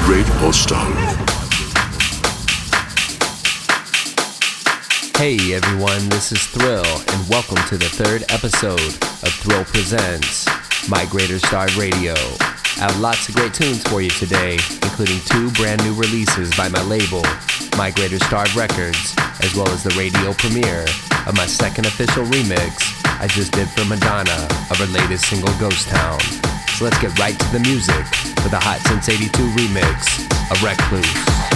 Great Hostile. Hey everyone, this is Thrill, and welcome to the third episode of Thrill Presents Migrator Star Radio. I have lots of great tunes for you today, including 2 brand new releases by my label, Migrator Star Records, as well as the radio premiere of my second official remix I just did for Madonna of her latest single, Ghost Town. So let's get right to the music for the Hot Since 82 remix of Recluse.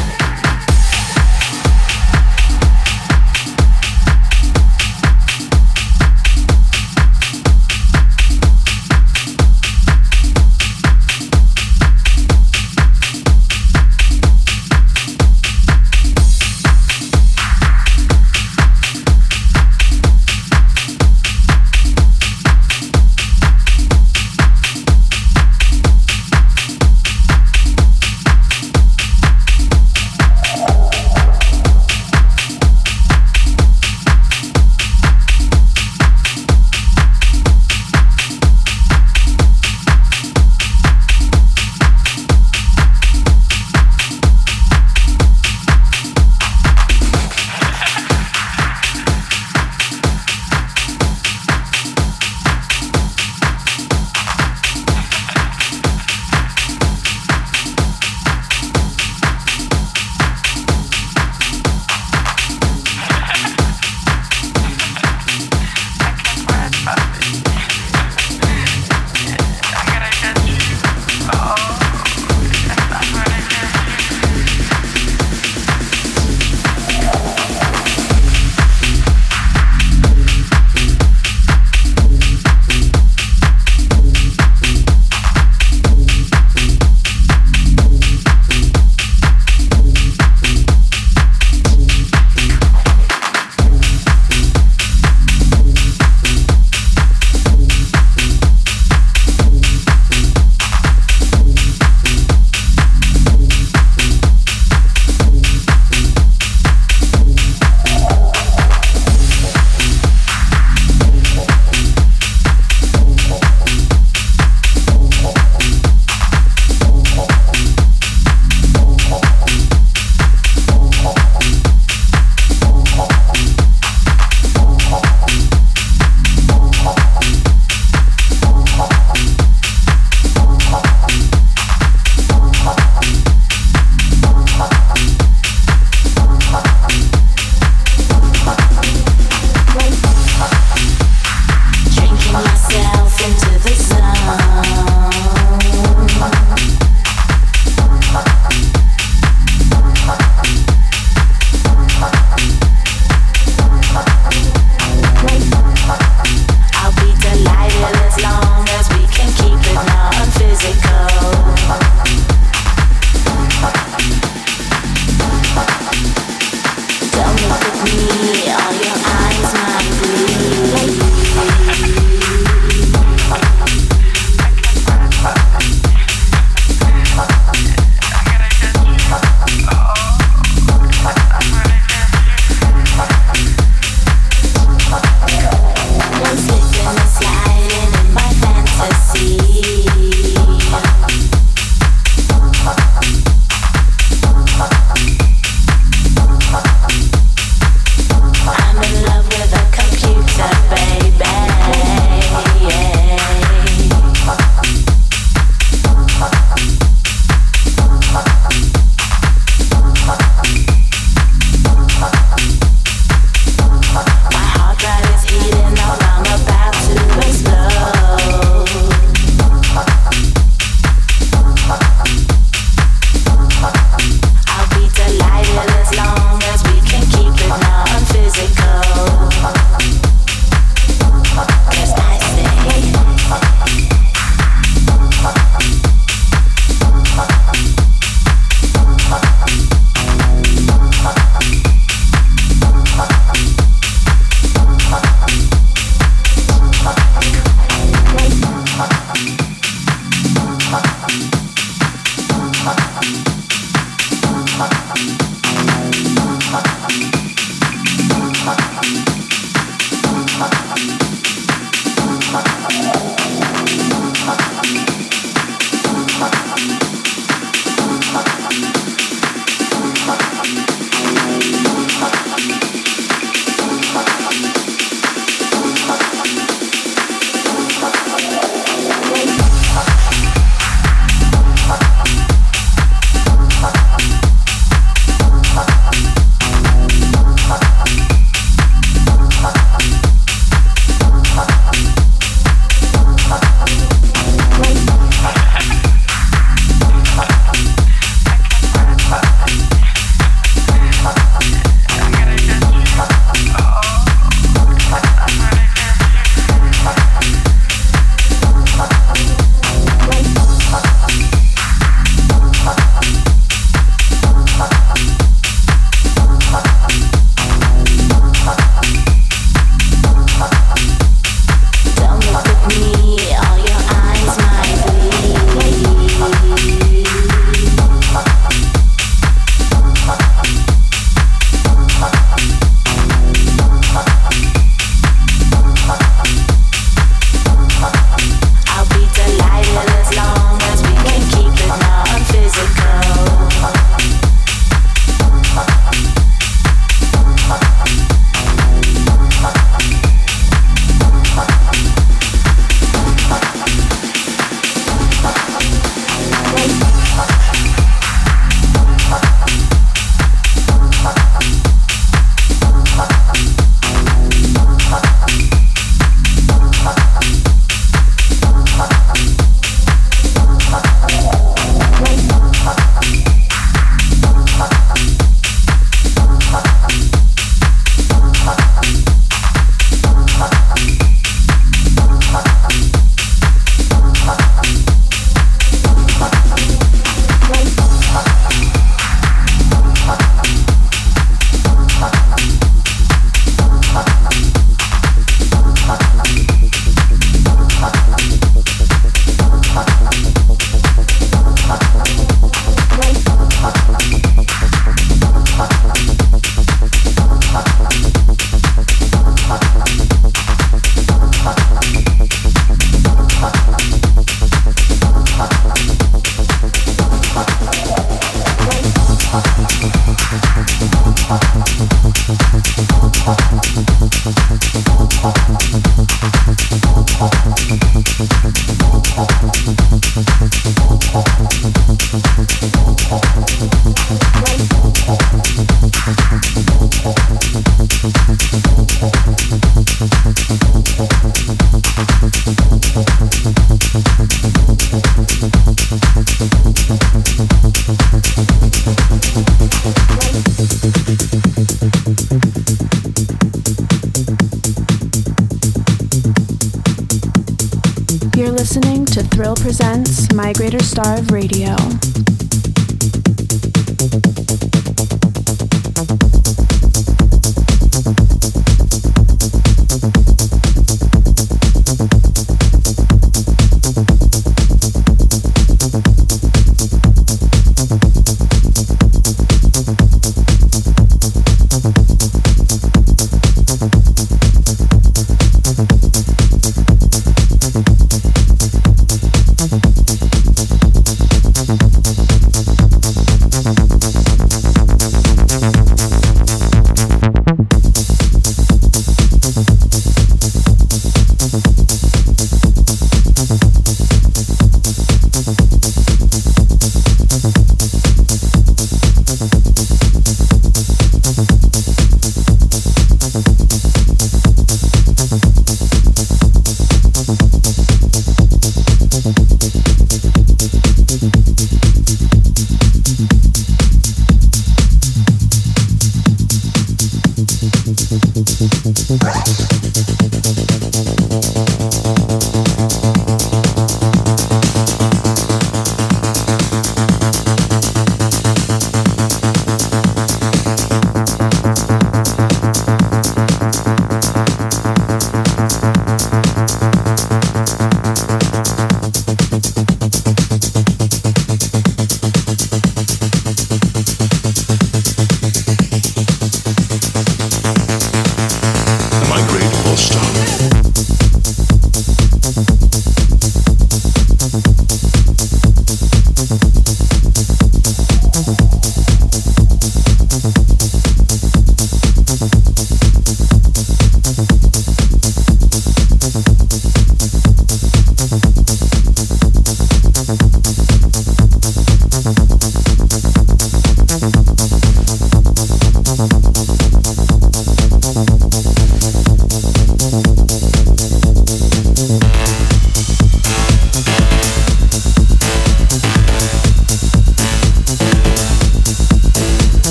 You're listening to Thrill Presents My Greater Star of Radio.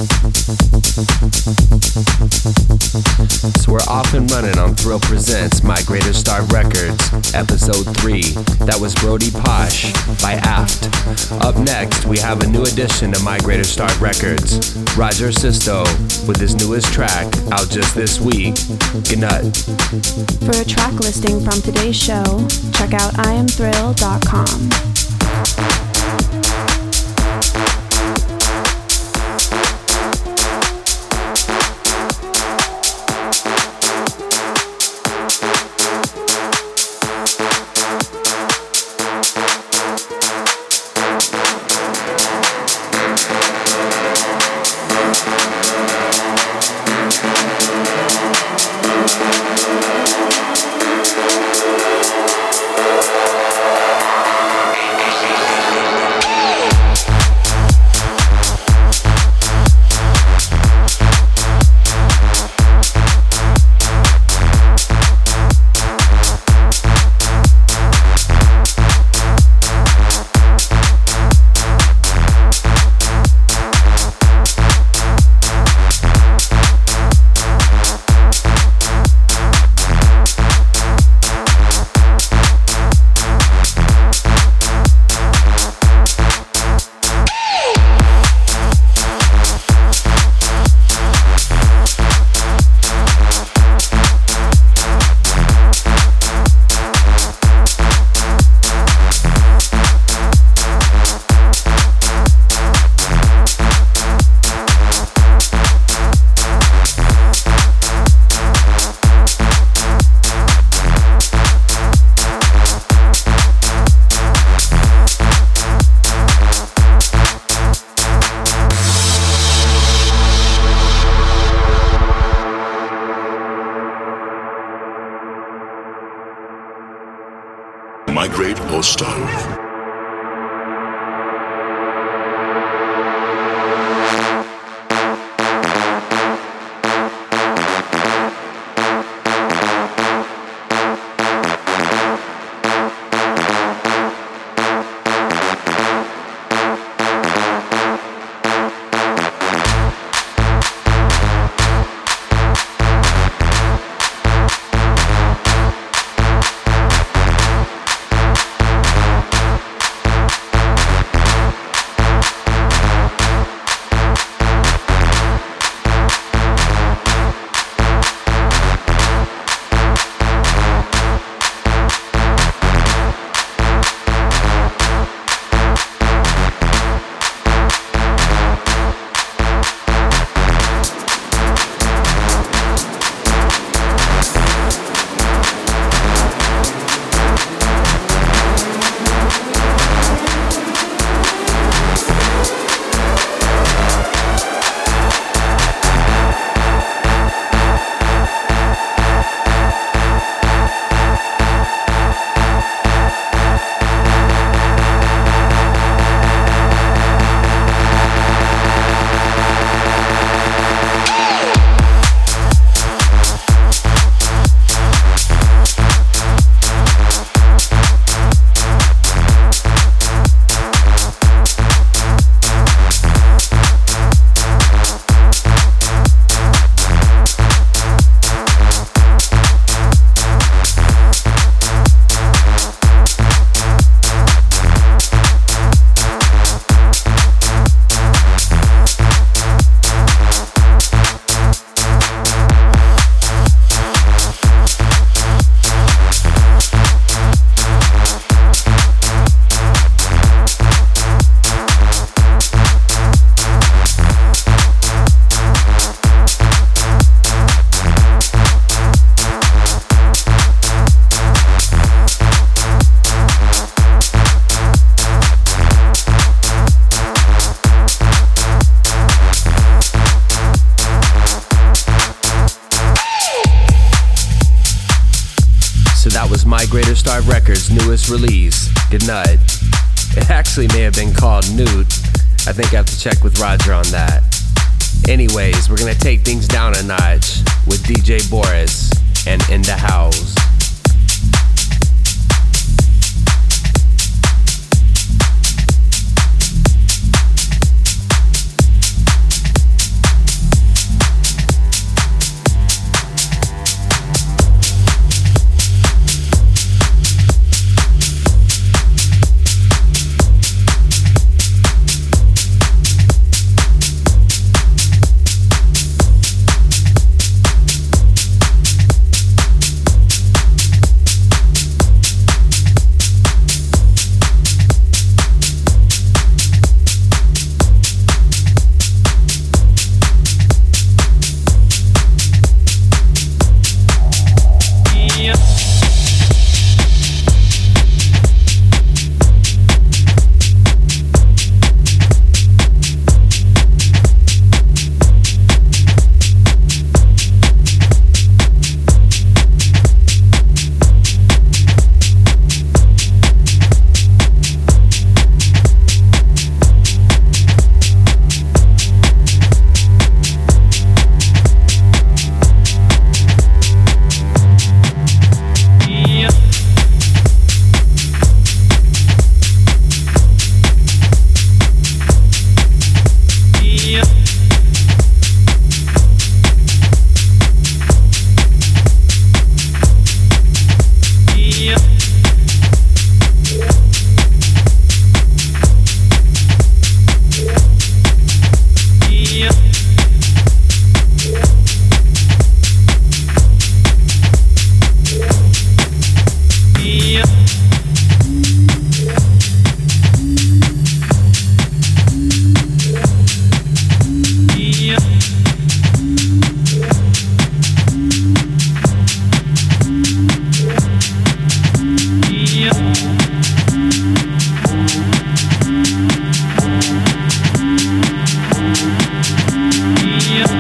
So we're off and running on Thrill Presents Migrator Star Records, Episode 3. That was Brody Posh by Aft. Up next, we have a new addition to Migrator Star Records, Roger Sisto, with his newest track, out just this week, Gnut. For a track listing from today's show, check out iamthrill.com. Migrate or starve. Migrator Star Records' newest release, Gnut. It actually may have been called Newt. I think I have to check with Roger on that. Anyways, we're gonna take things down a notch with DJ Boris and In the House.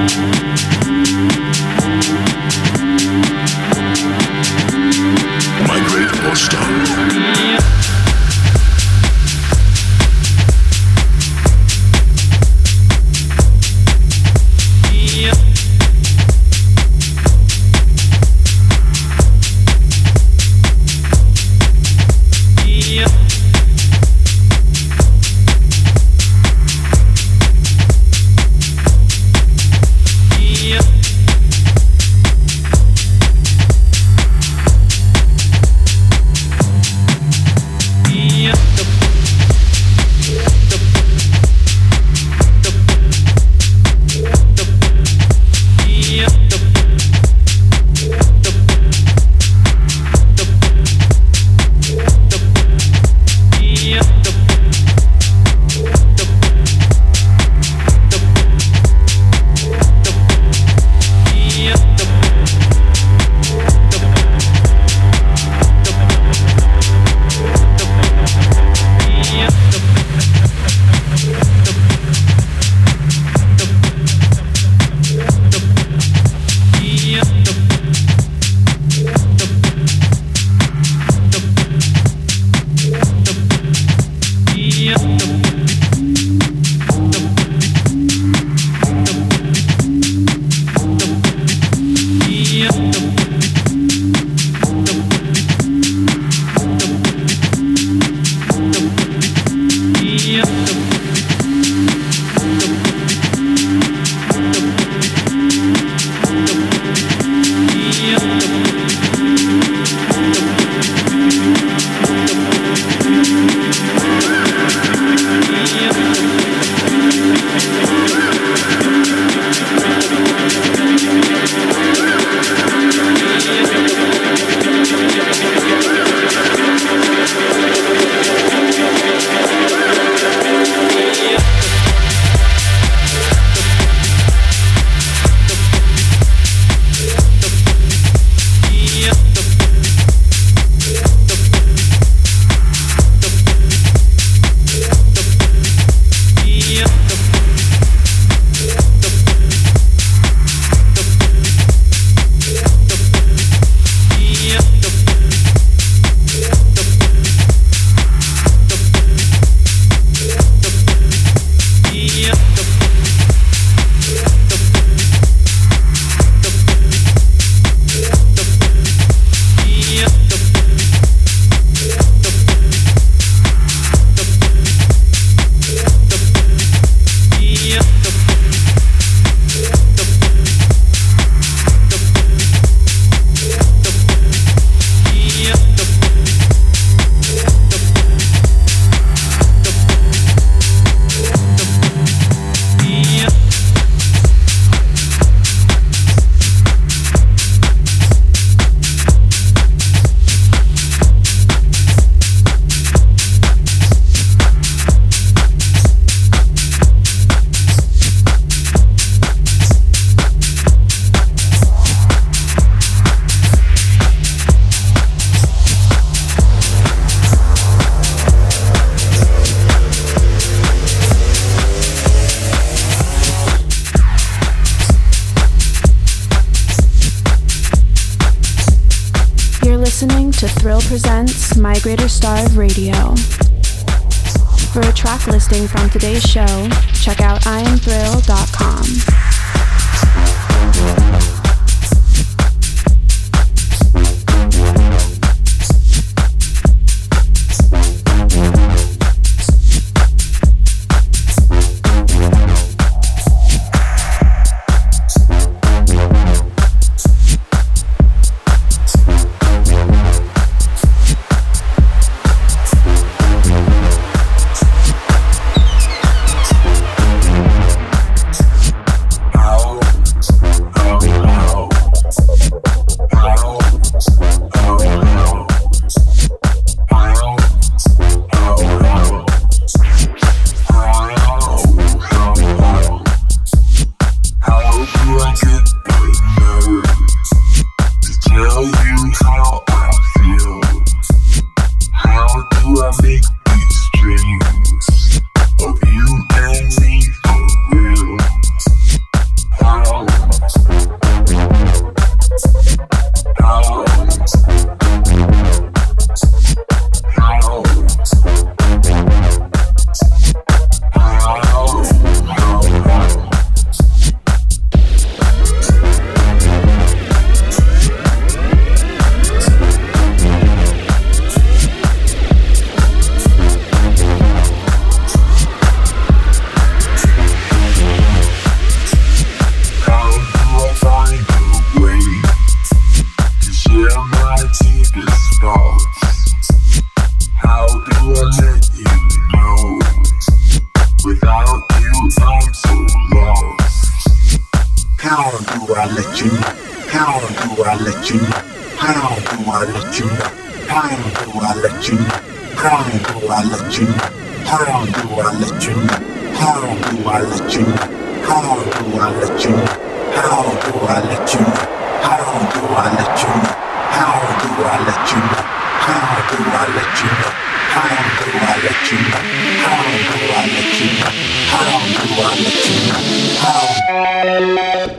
listening to Thrill Presents Migrator Star of Radio. For a track listing from today's show, check out iamthrill.com. How do I let you know? How do I let you know? How do I let you know? How do I let you know? How do I let you know? How do I let you know? How do I let you know? How do I let you know? How do I let you know? How do I let you know? How do I let you know? How do I let you know? How do I let you know? How do I let you know? How do I let you know? How?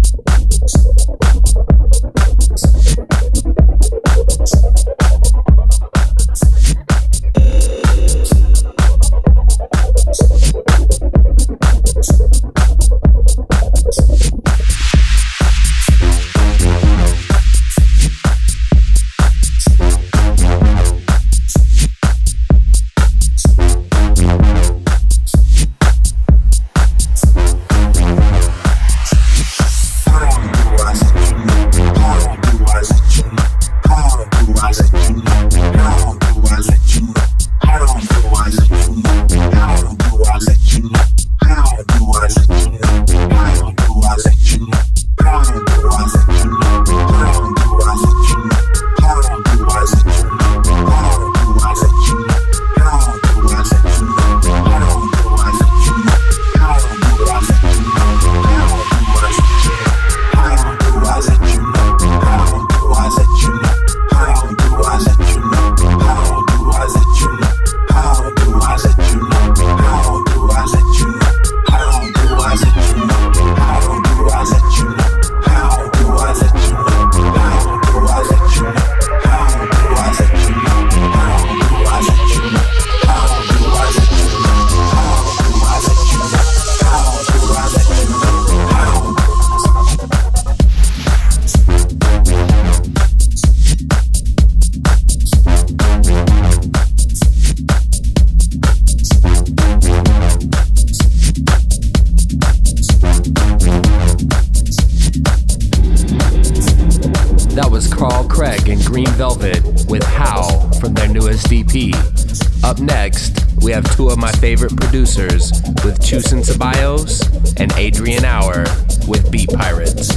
Up next, we have two of my favorite producers with Chusin Ceballos and Adrian Auer with Beat Pirates.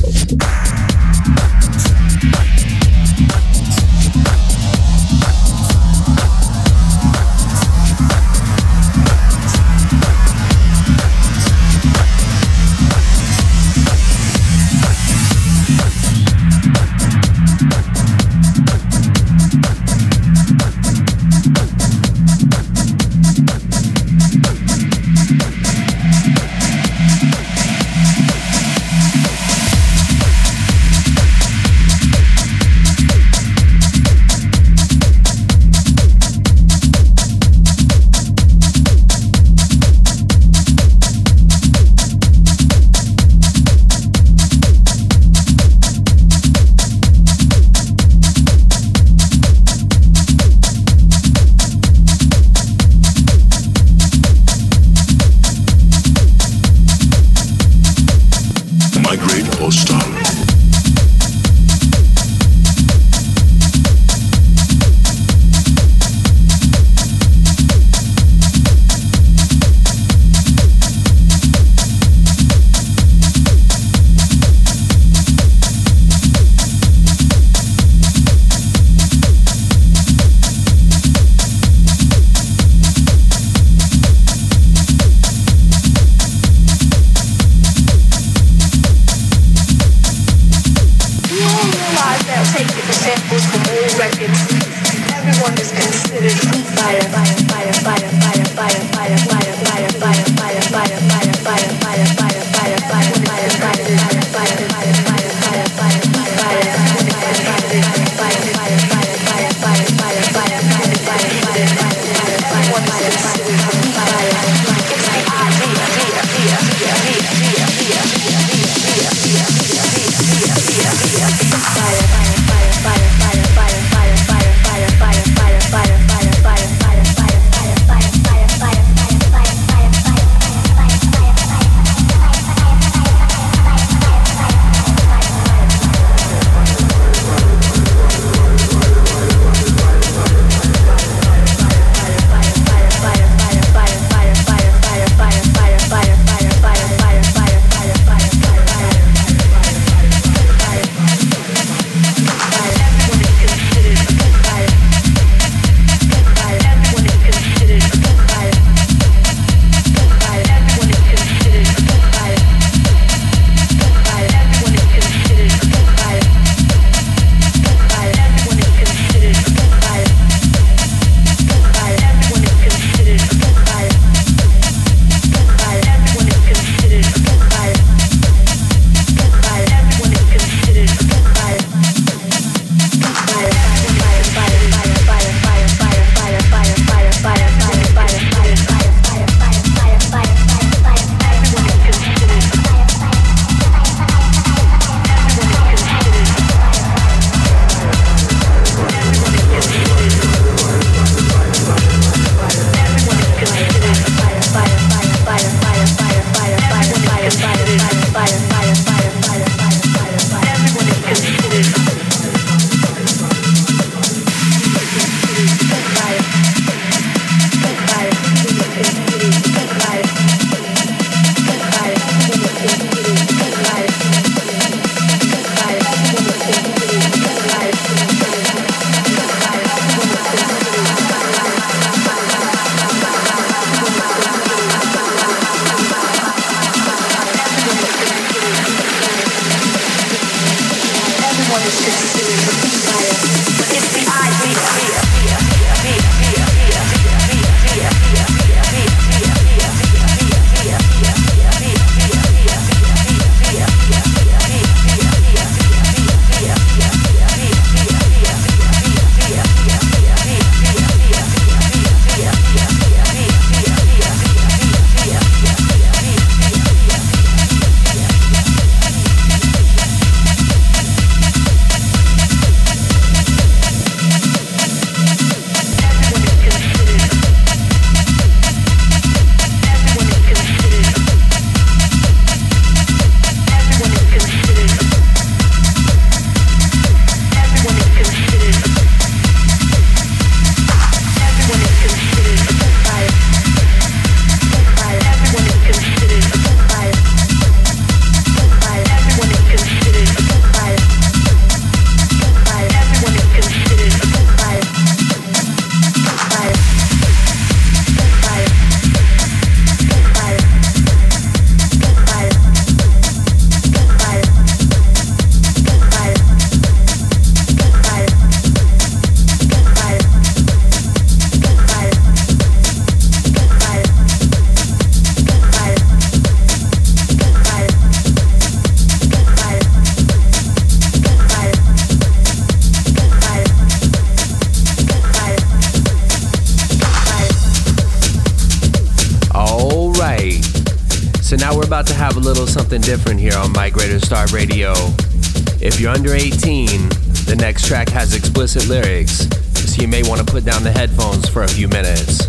So now we're about to have a little something different here on Migrator Star Radio. If you're under 18, the next track has explicit lyrics, so you may want to put down the headphones for a few minutes.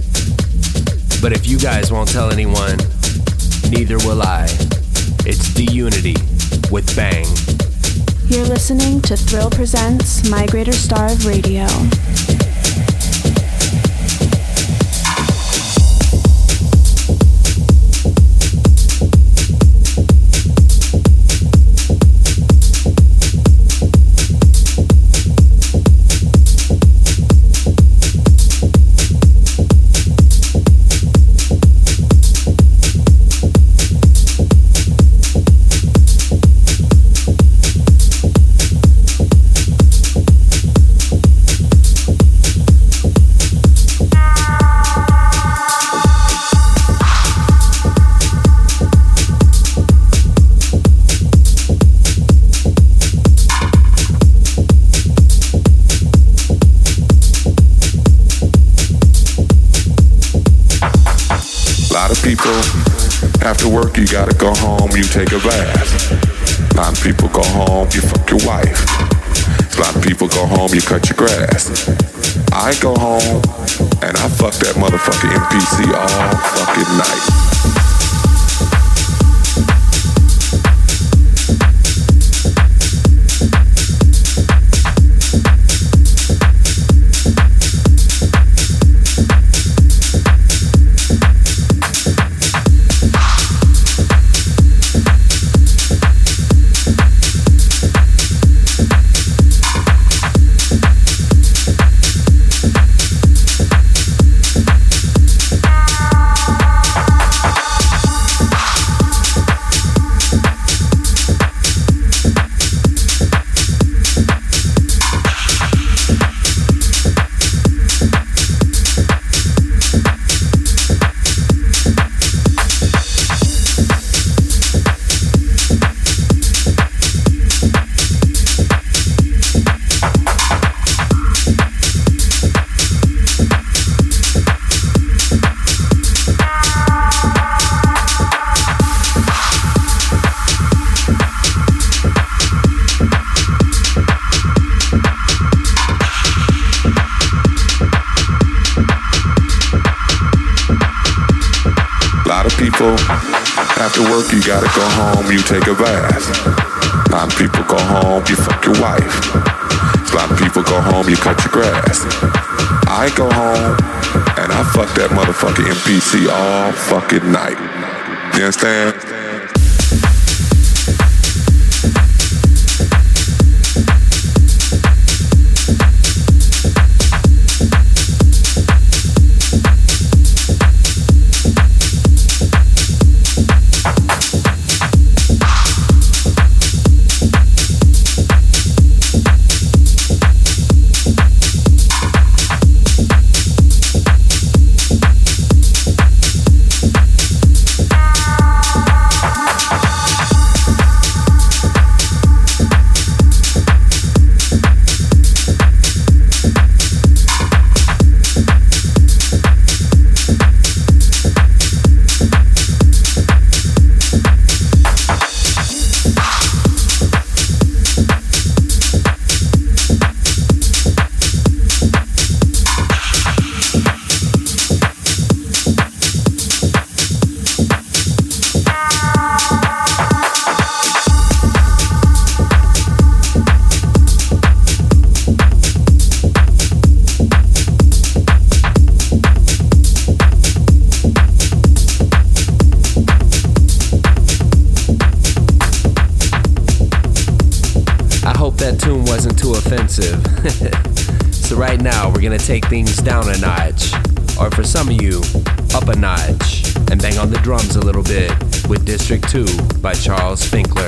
But if you guys won't tell anyone, neither will I. It's D-Unity with Bang. You're listening to Thrill Presents Migrator Star Radio. After work, you gotta go home, you take a bath. A lot of people go home, you fuck your wife. A lot of people go home, you cut your grass. I go home, and I fuck that motherfucking MPC all fucking night. After work, you gotta go home, you take a bath. A lot of people go home, you fuck your wife. A lot of people go home, you cut your grass. I go home, and I fuck that motherfucking MPC all fucking night. You understand? hope that tune wasn't too offensive. So right now, we're gonna take things down a notch, or for some of you, up a notch, and bang on the drums a little bit with District 2 by Charles Finkler.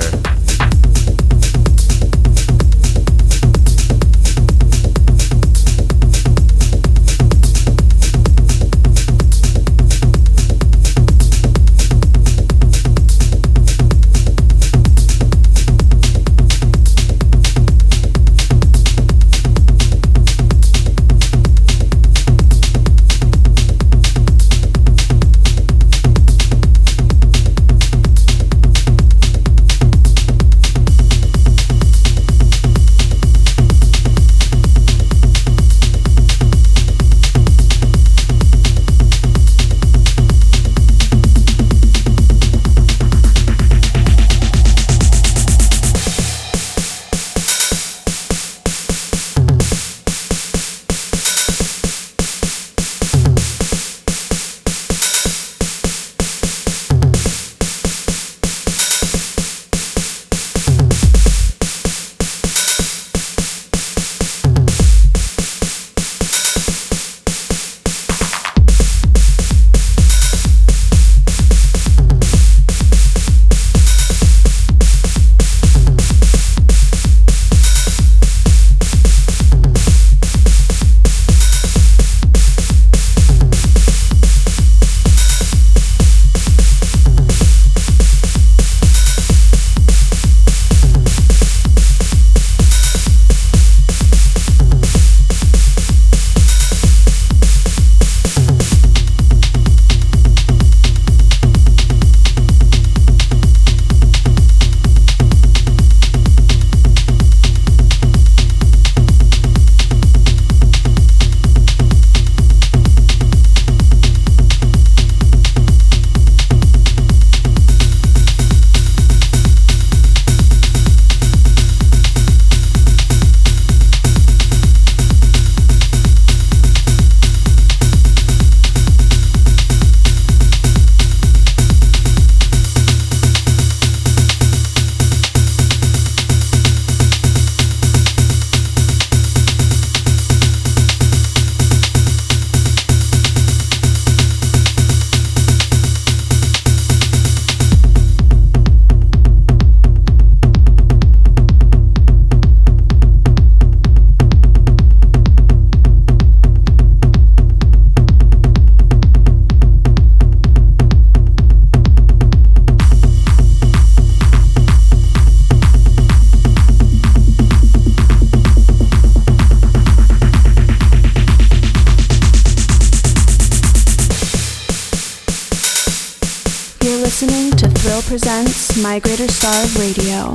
Presents My Greater Star of Radio.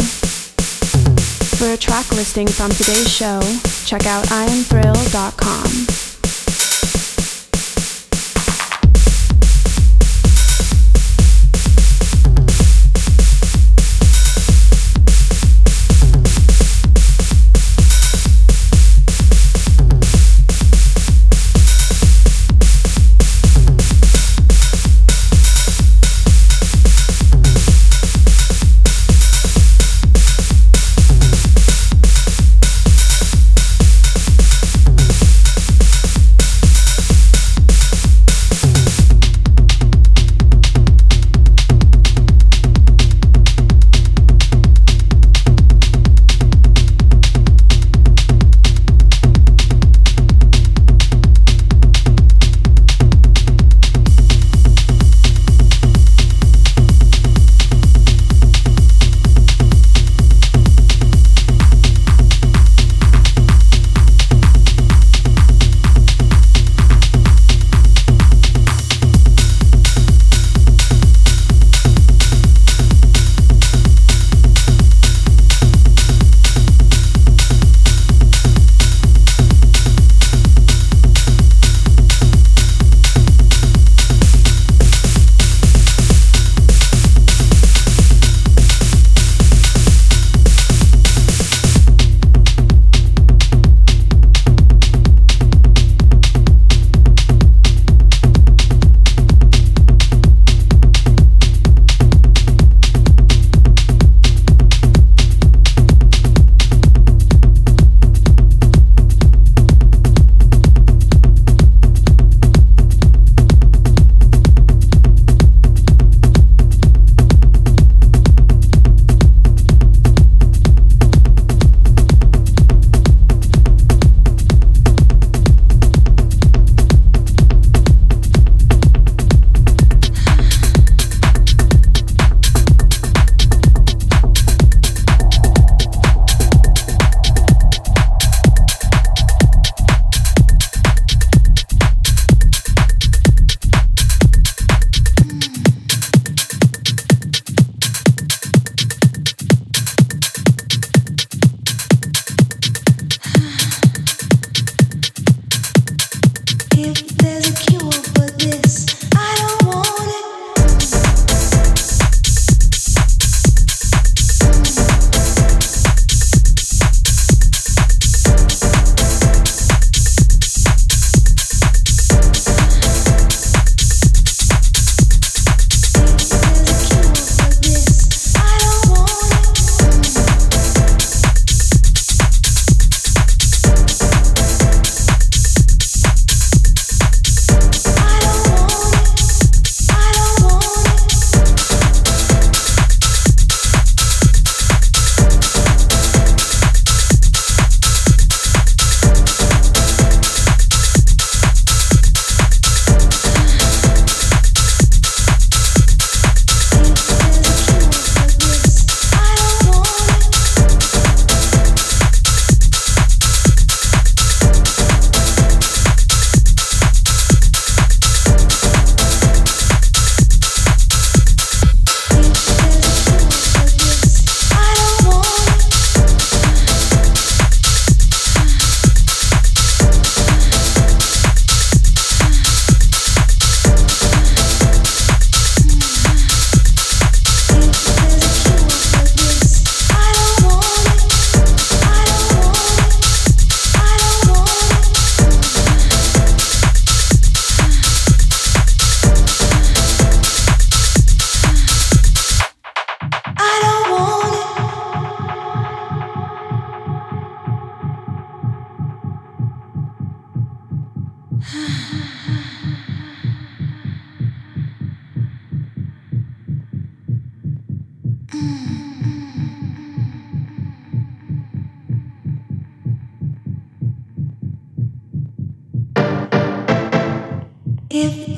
For a track listing from today's show, check out IamThrill.com.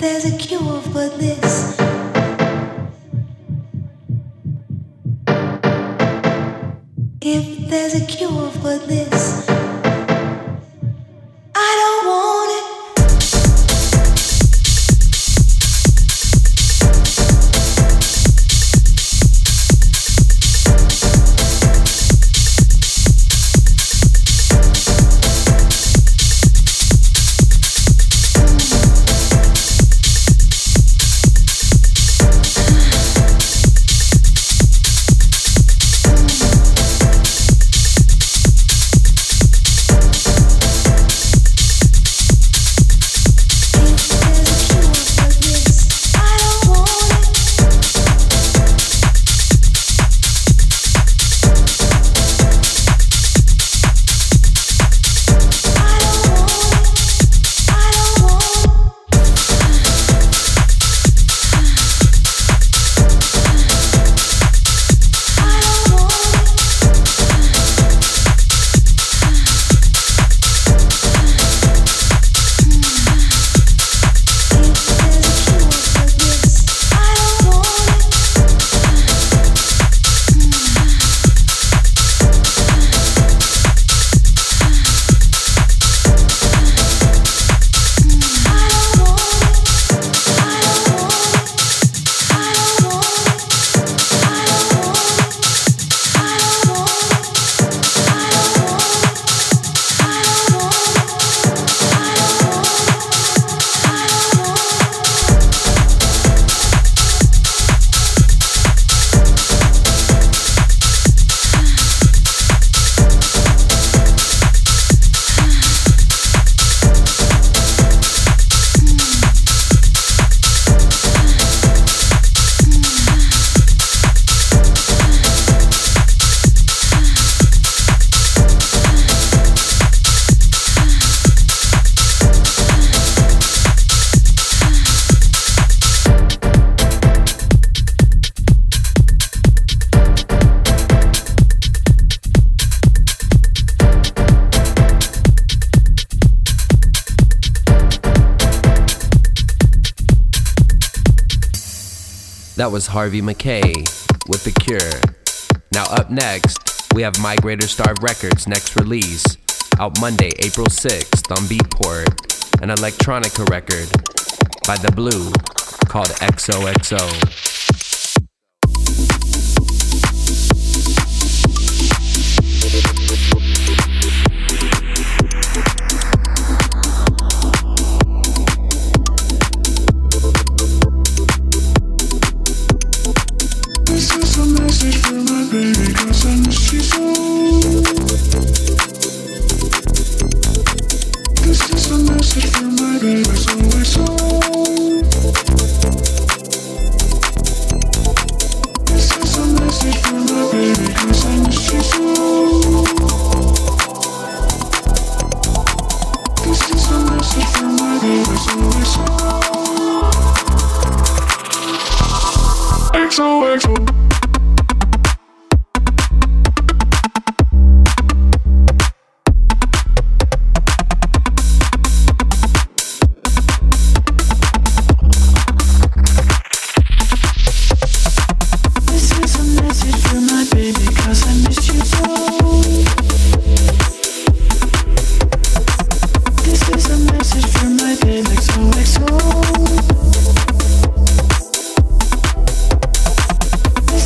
there's a cure for this. If there's a cure for this, I don't want it. That was Harvey Mackay with The Cure. Now up next, we have Migrator Starve Records' next release, out Monday, April 6th on Beatport, an electronica record by The Blue called XOXO. Baby, 'cause I miss you so. This is a message from my baby, so. This is a message from my baby, 'cause I miss you so. This is a message from my baby, so. XOXO. XOXO.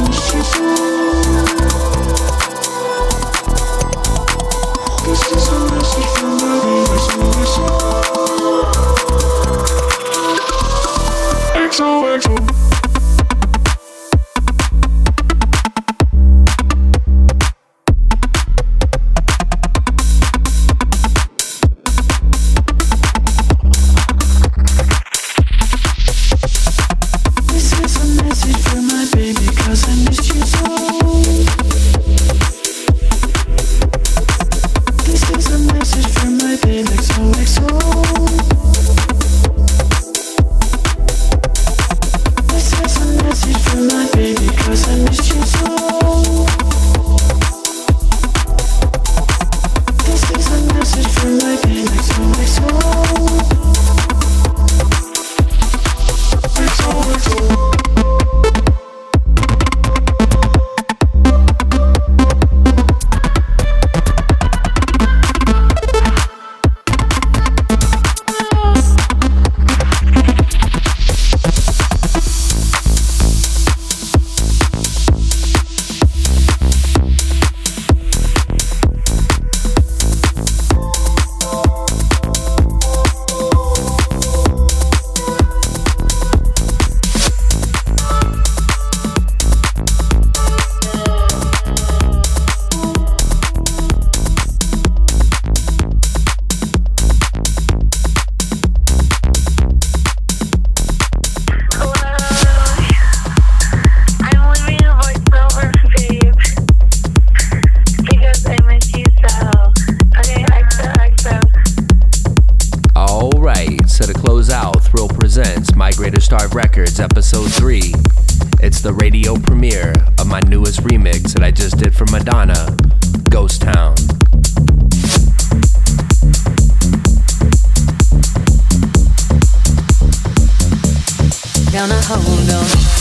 Starve Records, Episode 3. It's the radio premiere of my newest remix that I just did for Madonna, Ghost Town. Gonna hold on.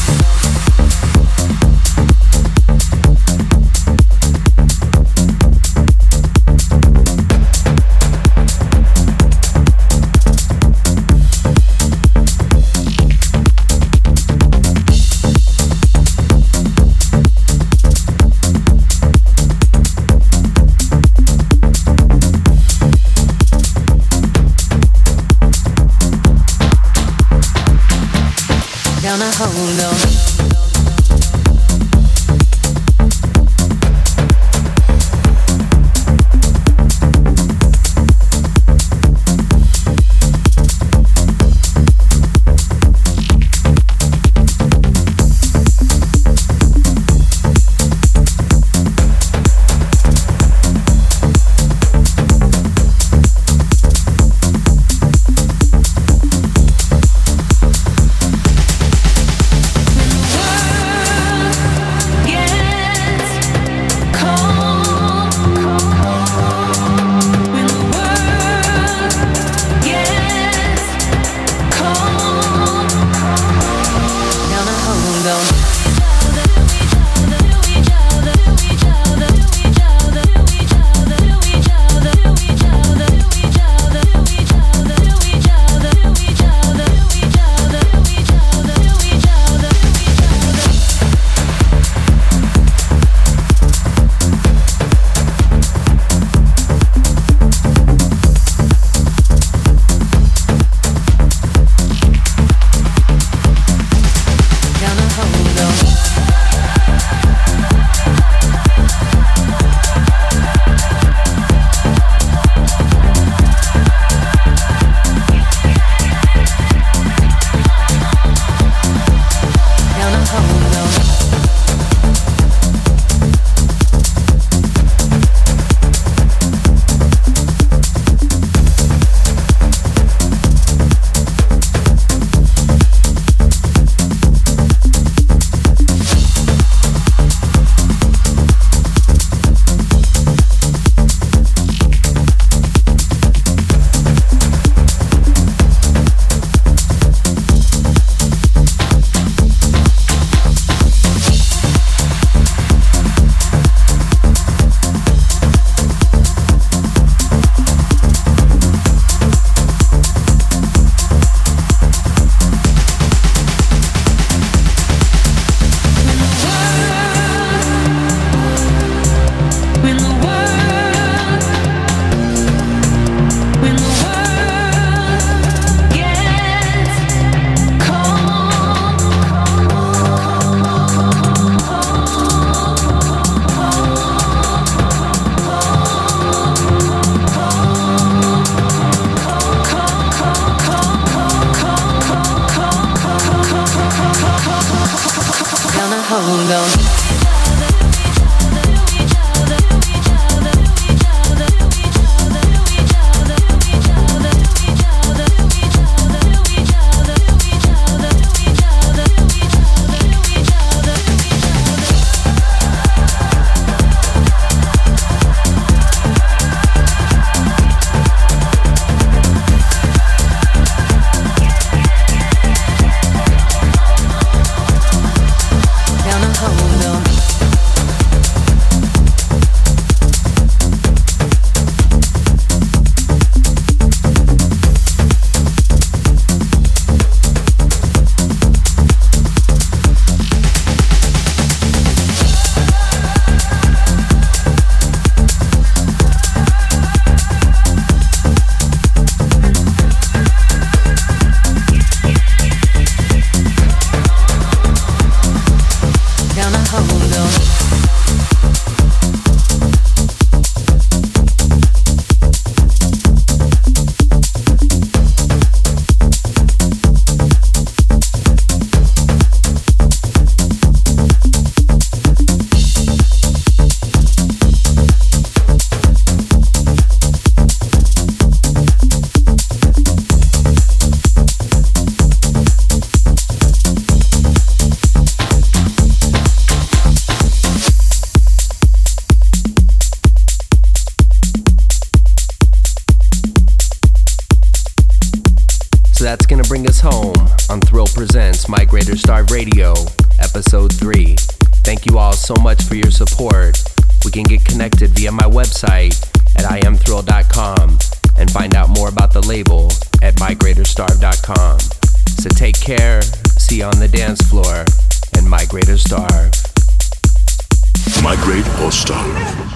bring us home on Thrill Presents Migrator Starve Radio, Episode 3. Thank you all so much for your support. We can get connected via my website at iamthrill.com and find out more about the label at migratorstarve.com. So take care, see you on the dance floor, and Migrator Starve. Migrate or Starve.